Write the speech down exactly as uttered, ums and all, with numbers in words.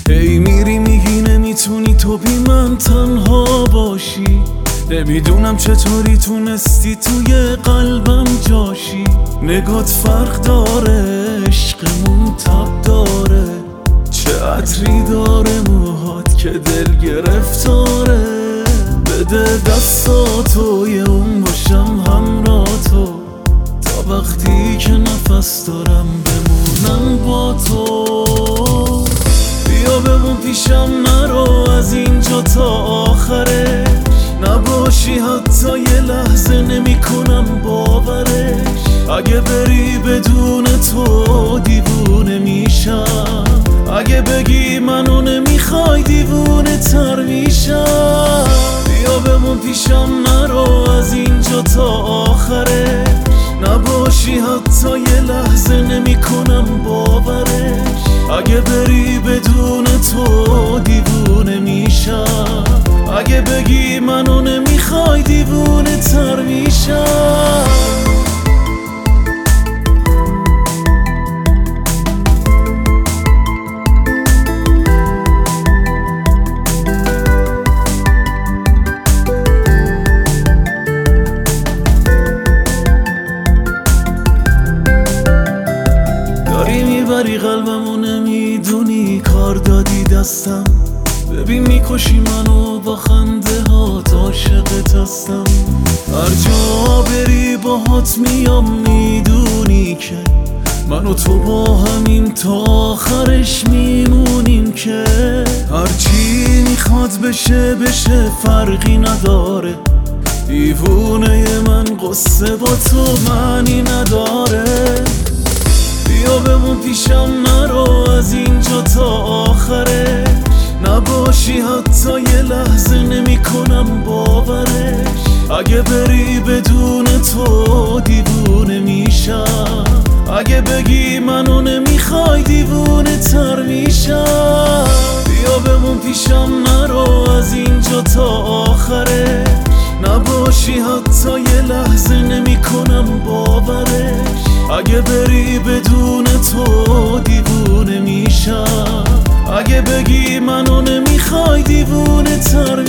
هی میری میگی نمیتونی تو بی من تنها باشی، نمیدونم چطوری تونستی توی قلبم جاشی. نگات فرق داره، عشقمون تب داره، چه عطری داره موهات که دل گرفتاره. بده دستاتو یه اون باشم همراه تو، تا وقتی که نفس دارم بمونم با تو. بیا بمون پیشم نرو از اینجا تا آخرش، نباشی حتی یه لحظه نمی کنم باورش. اگه بری بدون تو دیوونه میشم، اگه بگی منو نمیخوای دیوونه تر میشم. بیا بمون پیشم نرو از اینجا تا آخرش، نباشی حتی یه لحظه نمی کنم باورش. اگه بری بدون تو دیوونه میشم، اگه بگی منو نمیخوای دیوونه تر میشم. داری میبری قلبمو نمیدونی، کار دادی دستم. ببین میکشی منو با خنده هات، عاشقت هستم. هر جا بری باهات میام، میدونی که من و تو با همین تا آخرش میمونیم. که هرچی میخواد بشه بشه فرقی نداره، دیوونه من قصه با تو معنی نداره. بیا بمون پیشم نرو از اینجا تا آخرش، نباشی حتی یه لحظه نمی کنم باورش. اگه بری بدون تو دیوونه میشم، اگه بگی منو نمیخوای دیوونه تر میشم. بیا بمون پیشم نرو از اینجا تا آخرش، نباشی حتی یه لحظه نمی کنم باورش. اگه بری بدون تو دیوونه میشم، اگه بگی منو نمیخوای دیوونه تر